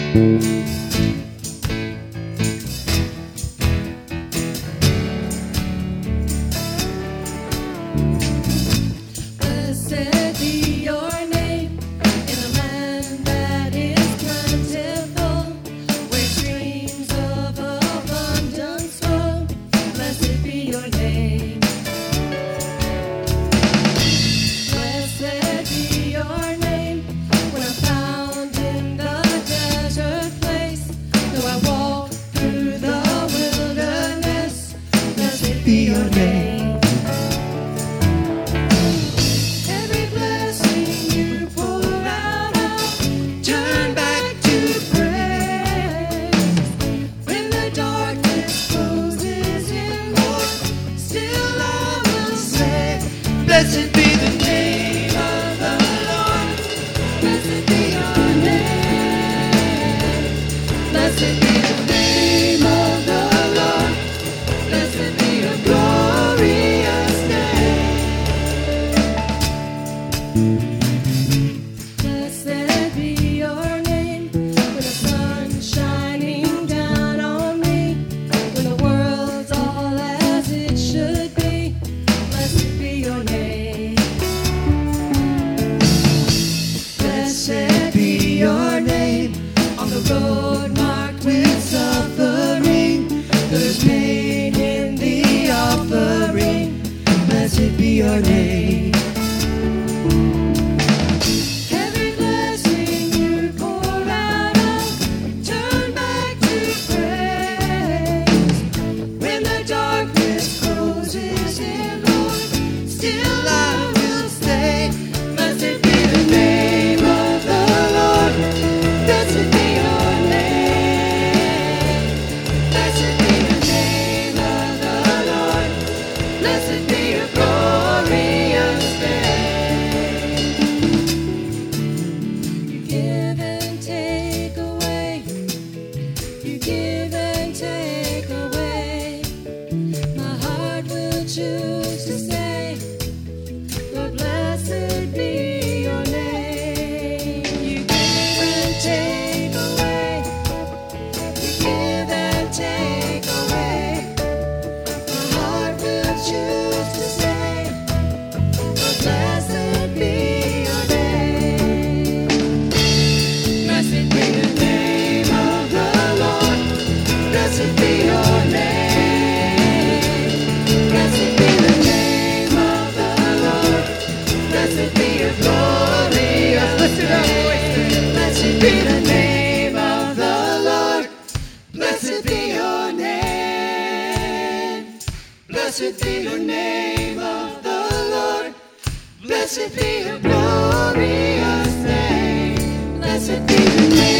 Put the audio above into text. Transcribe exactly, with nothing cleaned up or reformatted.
Blessed be the name of the Lord. Blessed be your name. Blessed be the name of the Lord. Blessed be your glorious name. Blessed be your name. When the sun's shining down on me, when the world's all as it should be, blessed be your name. Blessed be your name. On the road marked with suffering, there's pain in the offering. Blessed be your name. Every blessing you pour out, I'll turn back to praise. When the darkness closes in, Lord, still I will stay. Blessed be the name of the Lord. Blessed be your name. Blessed be the name of the Lord. Blessed be your glorious name. You give and take away. You give and take away. My heart will choose to say, Lord, blessed be your name. You give and take away. You give and take away. My heart will choose to say, Lord, blessed be your name. Blessed be the name of the Lord. Blessed be your name. Blessed be the name of the Lord. Blessed be your glorious name. Blessed be the name of the Lord. Blessed be your name. Blessed be the name of the Lord. Blessed be your glorious name. Blessed be the name.